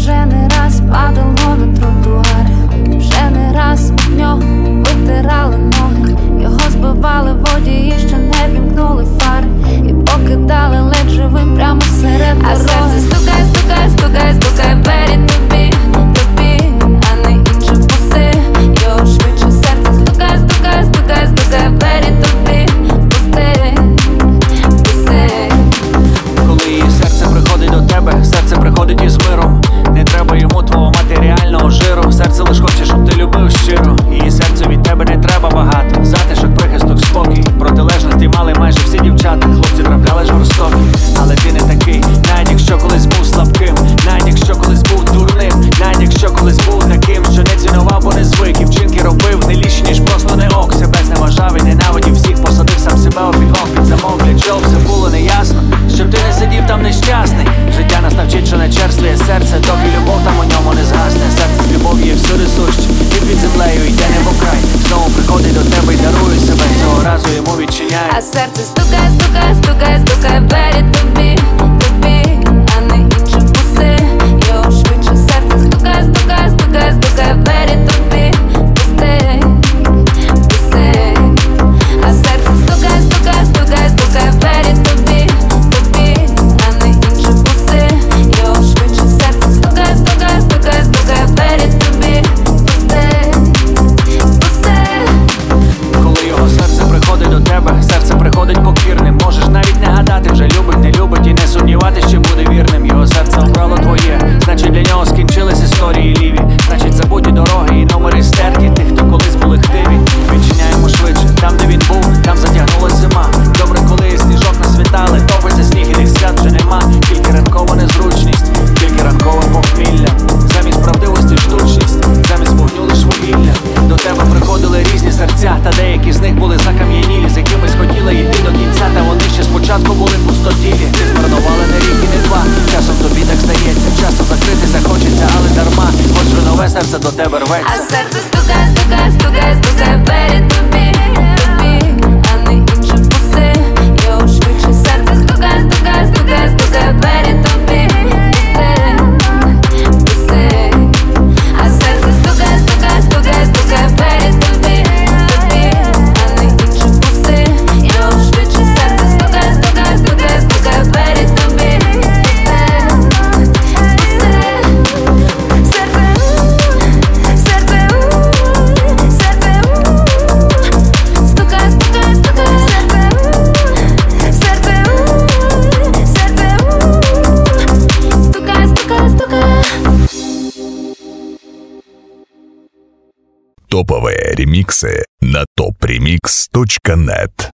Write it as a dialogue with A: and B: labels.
A: вже не раз падало на тротуари, вже не раз об нього витирали ноги. Його збивали водії, що не вімкнули фари, і покидали ледь живим прямо серед дороги. А серце стукає, стукає, стукає, стукає в двері тобі, тобі, а не інше впусти. Його швидше серце стукає, стукає, стукає, стукає в двері тобі, впусти, впусти.
B: Коли її серце приходить до тебе, серце приходить із миром. Не треба йому твого матеріального жиру. Серце лиш хоче, щоб ти любив щиро. Її серцю від тебе не треба багато. Затишок, прихисток, спокій. Протилежності мали майже всі дівчата. Хлопці трапляли жорстокі, але ти не такий. Навіть якщо колись був слабким, навіть якщо колись був дурним, навіть якщо колись був таким, що не цінував, бо не звик. І вчинки робив не ліч, ніж просто не ок. Себе зневажав і ненавидів всіх, посадив сам себе у підвал під замок. Для чого все було неясно, щоб ти не сидів там нещасний. Життя нас навчить, що не черствує серце, доки любов там у ньому не згасне. Серце з любов'ю є всюди суще, і під землею йде небо край. Знову приходить до тебе і дарує себе, цього разу йому відчиняє.
A: А серце стукає, стукає, стукає, стукає в двері тобі, тобі, а не інше впусти. Його швидше серце стукає, стукає, стукає, стукає в двері тобі, впусти, впусти. А серце стукає, стукає, стукає, стукає в двері тобі, тобі, а не інше впусти. Його швидше серце стукає, стукає, стукає, стукає в двері тобі, впусти, впусти.
B: Коли його серце приходить до тебе, серце приходить покірним. Можеш навіть не гадати, вже любить, не любить, і не сумніватись, чи буде вірним. Його серце обрало твоє, значить для нього скінчились історії ліві. Значить забуті дороги і номери стерті тих, хто колись були хтиві. Відчиняємо швидше, там де він був, там затягнулась зима. Добре, коли сніжок насвітали, топиться сніг і тих свят вже нема. Тільки ранкова незручність, тільки ранкове похмілля. Замість правдивості штучність, замість вогню лиш вугілля. До тебе приходили різні серця, та деякі з них були закам'янілі. З якимись хотіли йти до кінця, та вони ще спочатку були пустотілі. Ти змарнували не рік і не два, часом тобі так здається. Часто закритися хочеться, але дарма, хоч вже нове серце до тебе рветься.
A: А серце стукає, стукає, стукає, стукає в двері тобі, тобі, а не інше впусти. Його швидше серце стукає, стукає, стукає, стукає в двері тобі, впусти, впусти. А серце стукає, стукає, стукає, стукає в двері тобі, тобі, а не інше впусти. Його швидше серце стукає, стукає, стукає, стукає в двері тобі, впусти, впусти. Серце, серце, серце, стукає, стукає, стукає, серце, серце, стукає, стукає, стукає.
C: Топовые ремиксы на topremix.net.